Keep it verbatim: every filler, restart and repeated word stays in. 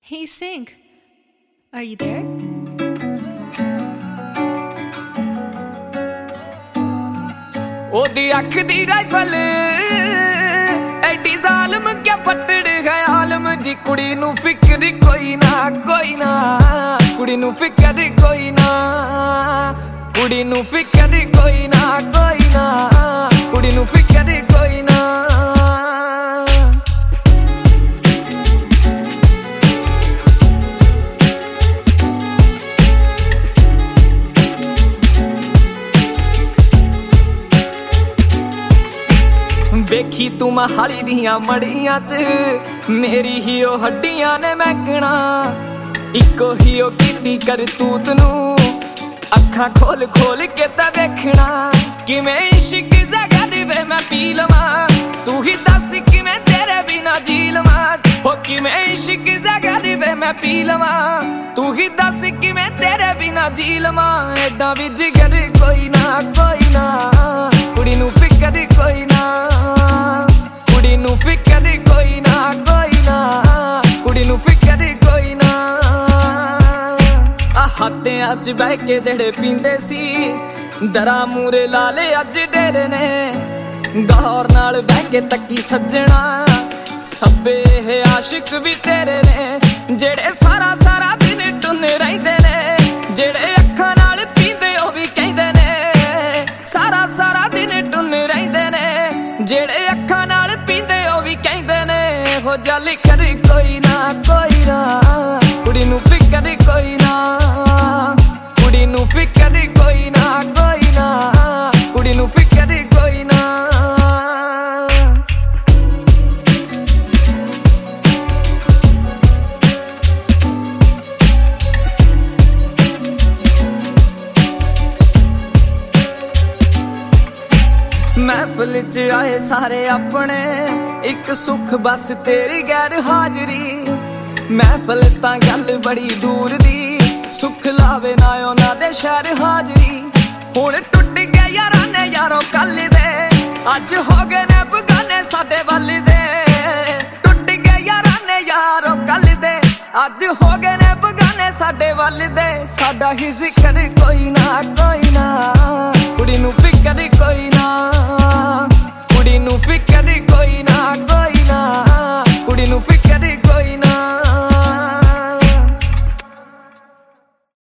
Hey Sync, are you there? ओदी अख दी rifle AD जालम क्या फटड़ है आलम जी कुड़ी नू फिक्र कोई ना कोई ना कुड़ी नू फिक्र कोई ना कुड़ी नू फिक्र कोई ना कोई ना कुड़ी नू फिक्र कोई ना वेखी तू महाली दियां मड़ियां च मेरी ही ओ हड्डियां ने महकना इको ही ओ कीती करतूत नू अखां खोल खोल के ता देखना किवें इश्क जगा वे मैं पी लवां तू ही दस किवें तेरे बिना जी लवां हो किवें इश्क जगा वे मैं पी लवां तू ही दस किवें तेरे बिना जी लवां एडा भी जिगर कोई ना कोई ना कुड़ी नू फिकर कोई ना कुड़ी नू फिकर कोई ना कोई ना कुड़ी नू फिकर कोई ना आ हाथियां च बह के जेड़े पींदे सी दरा मूरे लाले अज डेरे ने गौर नाल बह के तक्की सज्जना सब्बे है आशिक भी तेरे ने जेड़े सारा सारा दिन टुन रहिंदे ने जेड़े अखां नाल पींदे ओ भी कहंदे ने सारा सारा दिन टुन रहिंदे ने जेड़े अखां नाल पींदे ओ भी कहंदे ने हो जल कर कोई ना कोई ना कुड़ी नू फिकर कोई ना कुड़ी नू फिकर कोई ना कोई ना कुड़ी नू फिकर कोई ना महफिल च आए सारे अपने एक सुख बस तेरी गैर हाजरी महफिल तां गल बड़ी दूर दी सुख लावे ना उन्हां दे शहर हाजरी हुण टुट गए यारां ने यारों कल दे अज हो गए ने बगाने साडे वल दे टुट गए यारां ने यारों कल दे अज हो गए ने बगाने साडे वल दे साडा ही जिक्र कोई ना कोई